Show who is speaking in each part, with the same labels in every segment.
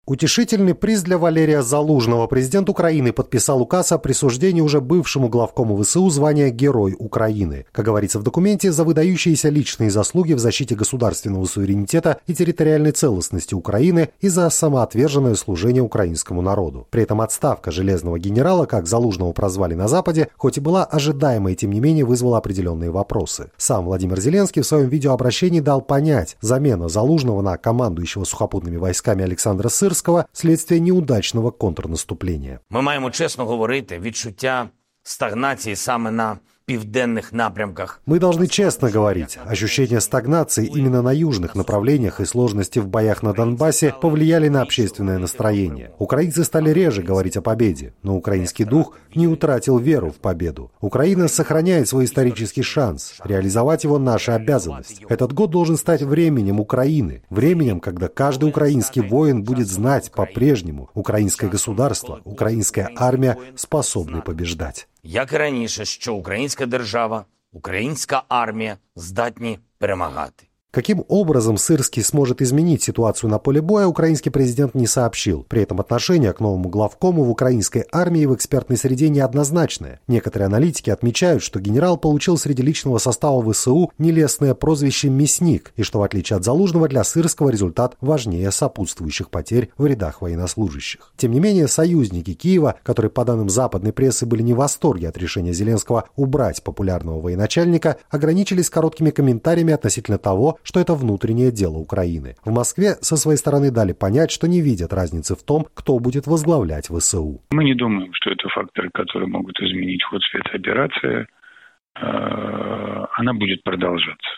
Speaker 1: Утешительный приз для Валерия Залужного. Президент Украины подписал указ о присуждении уже бывшему главкому ВСУ звания Герой Украины. Как говорится в документе, за выдающиеся личные заслуги в защите государственного суверенитета и территориальной целостности Украины и за самоотверженное служение украинскому народу. При этом отставка железного генерала, как Залужного прозвали на Западе, хоть и была ожидаемой, тем не менее вызвала определенные вопросы. Сам Владимир Зеленский в своем видеообращении дал понять, замена Залужного на командующего сухопутными войсками Олександра Сирського следствие неудачного контрнаступления.
Speaker 2: Ми маємо чесно говорити, відчуття стагнації саме на південных напрямках.
Speaker 1: Мы должны честно говорить, ощущение стагнации именно на южных направлениях и сложности в боях на Донбассе повлияли на общественное настроение. Украинцы стали реже говорить о победе, но украинский дух не утратил веру в победу. Украина сохраняет свой исторический шанс. Реализовать его наша обязанность. Этот год должен стать временем Украины. Временем, когда каждый украинский воин будет знать по-прежнему: украинское государство, украинская армия способны побеждать.
Speaker 2: Як і раніше, що українська держава, українська армія здатні перемагати.
Speaker 1: Каким образом Сырский сможет изменить ситуацию на поле боя, украинский президент не сообщил. При этом отношение к новому главкому в украинской армии и в экспертной среде неоднозначное. Некоторые аналитики отмечают, что генерал получил среди личного состава ВСУ нелестное прозвище «мясник», и что, в отличие от Залужного, для Сырского результат важнее сопутствующих потерь в рядах военнослужащих. Тем не менее, союзники Киева, которые, по данным западной прессы, были не в восторге от решения Зеленского убрать популярного военачальника, ограничились короткими комментариями относительно того, что это внутреннее дело Украины. В Москве со своей стороны дали понять, что не видят разницы в том, кто будет возглавлять ВСУ.
Speaker 3: Мы не думаем, что это факторы, которые могут изменить ход спецоперации. Она будет продолжаться.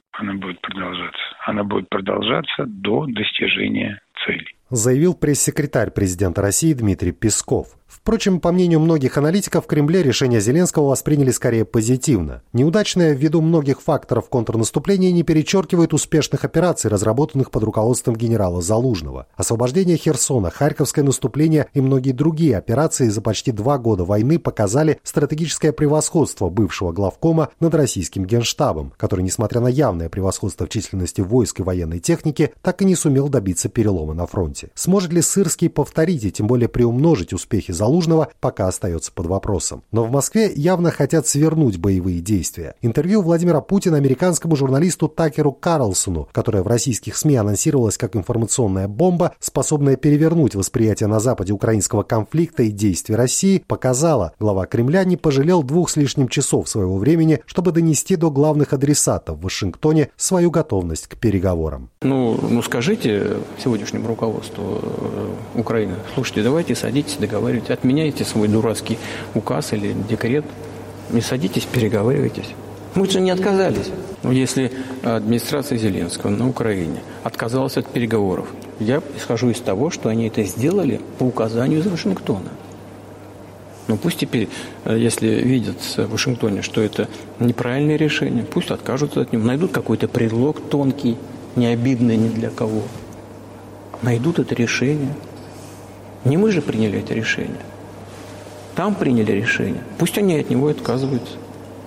Speaker 3: Она будет продолжаться до достижения цели.
Speaker 1: Заявил пресс-секретарь президента России Дмитрий Песков. Впрочем, по мнению многих аналитиков, в Кремле решение Зеленского восприняли скорее позитивно. Неудачное ввиду многих факторов контрнаступления не перечеркивает успешных операций, разработанных под руководством генерала Залужного. Освобождение Херсона, Харьковское наступление и многие другие операции за почти 2 года войны показали стратегическое превосходство бывшего главкома над российским генштабом, который, несмотря на явное превосходство в численности войск и военной техники, так и не сумел добиться перелома на фронте. Сможет ли Сырский повторить и тем более приумножить успехи Залужного, пока остается под вопросом. Но в Москве явно хотят свернуть боевые действия. Интервью Владимира Путина американскому журналисту Такеру Карлсону, которое в российских СМИ анонсировалось как информационная бомба, способная перевернуть восприятие на Западе украинского конфликта и действий России, показала: глава Кремля не пожалел 2 с лишним часов своего времени, чтобы донести до главных адресатов в Вашингтоне свою готовность к переговорам.
Speaker 4: Скажите сегодняшнему руководству Украины: слушайте, давайте садитесь, договаривайтесь, отменяйте свой дурацкий указ или декрет, не садитесь, переговаривайтесь. Мы же не отказались. Но если администрация Зеленского на Украине отказалась от переговоров, я исхожу из того, что они это сделали по указанию из Вашингтона. Пусть теперь, если видят в Вашингтоне, что это неправильное решение, пусть откажутся от него, найдут какой-то предлог тонкий, не обидный ни для кого. Найдут это решение. Не мы же приняли это решение. Там приняли решение. Пусть они от него отказываются.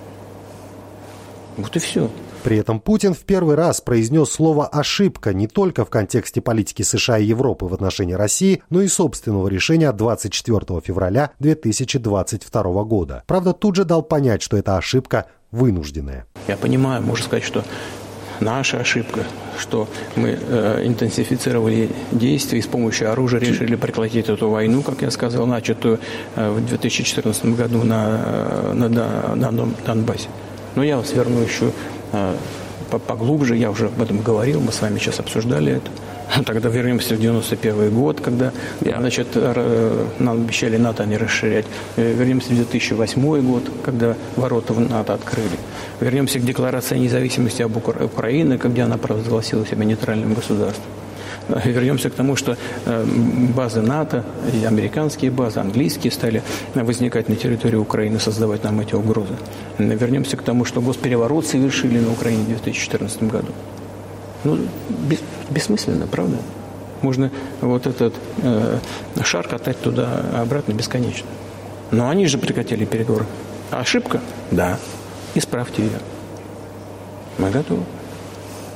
Speaker 4: Вот и все.
Speaker 1: При этом Путин в первый раз произнес слово «ошибка» не только в контексте политики США и Европы в отношении России, но и собственного решения 24 февраля 2022 года. Правда, тут же дал понять, что эта ошибка вынужденная.
Speaker 4: Я понимаю, можно сказать, что наша ошибка, что мы интенсифицировали действия и с помощью оружия решили прекратить эту войну, как я сказал, начатую в 2014 году на Донбассе. Но я вас верну еще поглубже, я уже об этом говорил, мы с вами сейчас обсуждали это. Тогда вернемся в 91 год, когда, нам обещали НАТО не расширять. Вернемся в 2008 год, когда ворота в НАТО открыли. Вернемся к Декларации независимости об Украине, когда она провозгласила себя нейтральным государством. Вернемся к тому, что базы НАТО, и американские базы, английские стали возникать на территории Украины, создавать нам эти угрозы. Вернемся к тому, что госпереворот совершили на Украине в 2014 году. Бессмысленно, правда? Можно вот этот шар катать туда-обратно бесконечно. Но они же прекратили переговоры. А ошибка? Да. Исправьте ее. Мы готовы.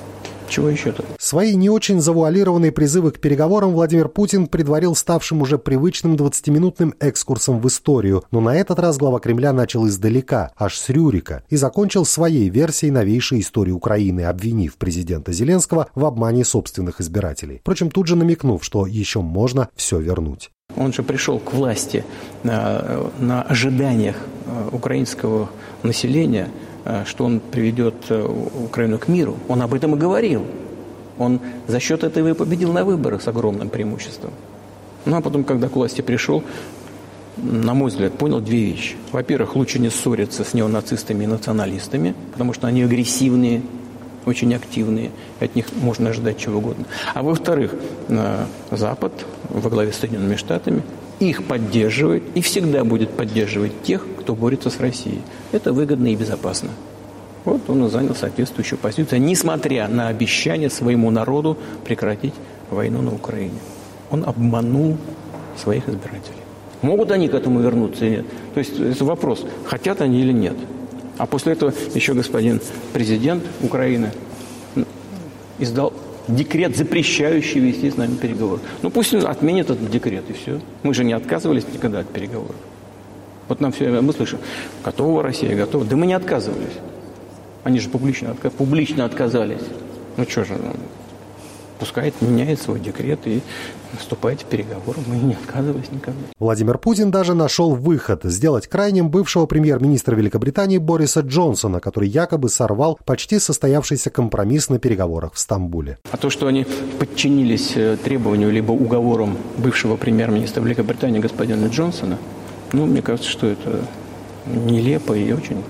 Speaker 4: Чего еще-то?
Speaker 1: Свои не очень завуалированные призывы к переговорам Владимир Путин предварил ставшим уже привычным 20-минутным экскурсом в историю, но на этот раз глава Кремля начал издалека, аж с Рюрика, и закончил своей версией новейшей истории Украины, обвинив президента Зеленского в обмане собственных избирателей. Впрочем, тут же намекнув, что еще можно все вернуть.
Speaker 4: Он же пришел к власти на ожиданиях украинского населения, что он приведет Украину к миру. Он об этом и говорил. Он за счет этого и победил на выборах с огромным преимуществом. Ну а потом, когда к власти пришел, на мой взгляд, понял две вещи. Во-первых, лучше не ссориться с неонацистами и националистами, потому что они агрессивные, очень активные, от них можно ожидать чего угодно. А во-вторых, Запад во главе с Соединенными Штатами их поддерживает и всегда будет поддерживать тех, кто борется с Россией. Это выгодно и безопасно. Вот он и занял соответствующую позицию, несмотря на обещание своему народу прекратить войну на Украине. Он обманул своих избирателей. Могут они к этому вернуться или нет? То есть это вопрос, хотят они или нет. А после этого еще господин президент Украины издал декрет, запрещающий вести с нами переговоры. Ну пусть он отменит этот декрет, и все. Мы же не отказывались никогда от переговоров. Вот нам все время мы слышим, готова Россия, готова. Да мы не отказывались. Они же публично отказались. Ну что же, пускай меняет свой декрет и вступает в переговоры. Мы не отказывались никогда.
Speaker 1: Владимир Путин даже нашел выход – сделать крайним бывшего премьер-министра Великобритании Бориса Джонсона, который якобы сорвал почти состоявшийся компромисс на переговорах в Стамбуле.
Speaker 4: А то, что они подчинились требованию либо уговорам бывшего премьер-министра Великобритании господина Джонсона, ну, мне кажется, что это нелепо и очень,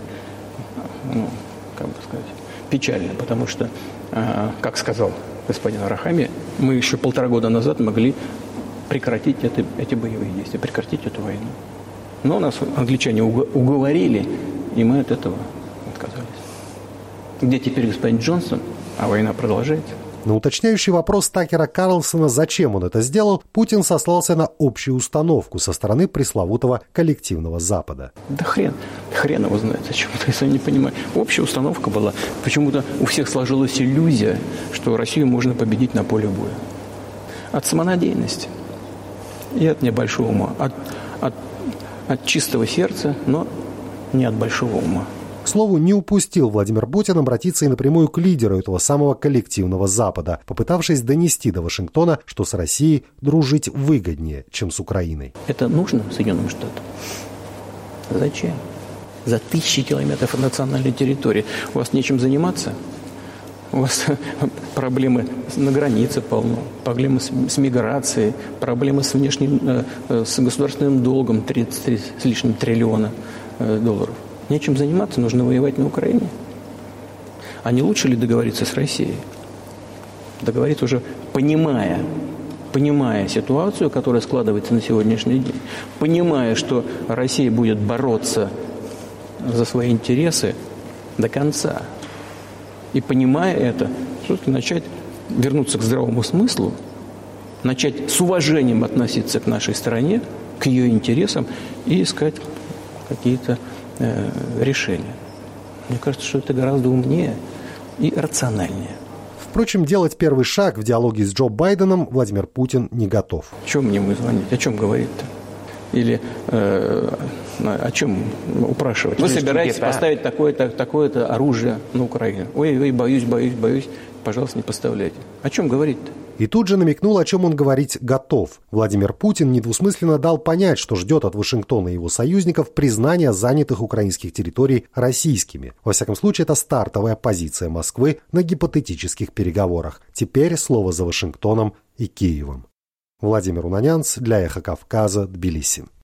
Speaker 4: печально, потому что, как сказал господин Арахами, мы еще 1,5 года назад могли прекратить эти боевые действия, прекратить эту войну. Но нас англичане уговорили, и мы от этого отказались. Где теперь господин Джонсон, а война продолжается?
Speaker 1: На уточняющий вопрос Такера Карлсона, зачем он это сделал, Путин сослался на общую установку со стороны пресловутого коллективного Запада.
Speaker 4: Да хрен его знает, зачем это, я сам не понимаю. Общая установка была. Почему-то у всех сложилась иллюзия, что Россию можно победить на поле боя. От самонадеянности и от небольшого ума. От чистого сердца, но не от большого ума.
Speaker 1: К слову, не упустил Владимир Путин обратиться и напрямую к лидеру этого самого коллективного Запада, попытавшись донести до Вашингтона, что с Россией дружить выгоднее, чем с Украиной.
Speaker 4: Это нужно Соединенным Штатам? Зачем? За 1000 километров от национальной территории. У вас нечем заниматься? У вас проблемы на границе полно, проблемы с миграцией, проблемы с внешним, с государственным долгом 33 с лишним триллиона долларов. Нечем заниматься, нужно воевать на Украине. А не лучше ли договориться с Россией? Договориться уже понимая ситуацию, которая складывается на сегодняшний день, понимая, что Россия будет бороться за свои интересы до конца. И понимая это, все-таки начать вернуться к здравому смыслу, начать с уважением относиться к нашей стране, к ее интересам и искать какие-то решения. Мне кажется, что это гораздо умнее и рациональнее.
Speaker 1: Впрочем, делать первый шаг в диалоге с Джо Байденом Владимир Путин не готов.
Speaker 4: О чем мне ему звонить? О чем говорить-то? Или о чем упрашивать? Вы собираетесь поставить такое-то оружие на Украину? Ой, боюсь. Пожалуйста, не поставляйте. О чем говорить-то?
Speaker 1: И тут же намекнул, о чем он говорить готов. Владимир Путин недвусмысленно дал понять, что ждет от Вашингтона и его союзников признания занятых украинских территорий российскими. Во всяком случае, это стартовая позиция Москвы на гипотетических переговорах. Теперь слово за Вашингтоном и Киевом. Владимир Унанянц для Эхо Кавказа, Тбилиси.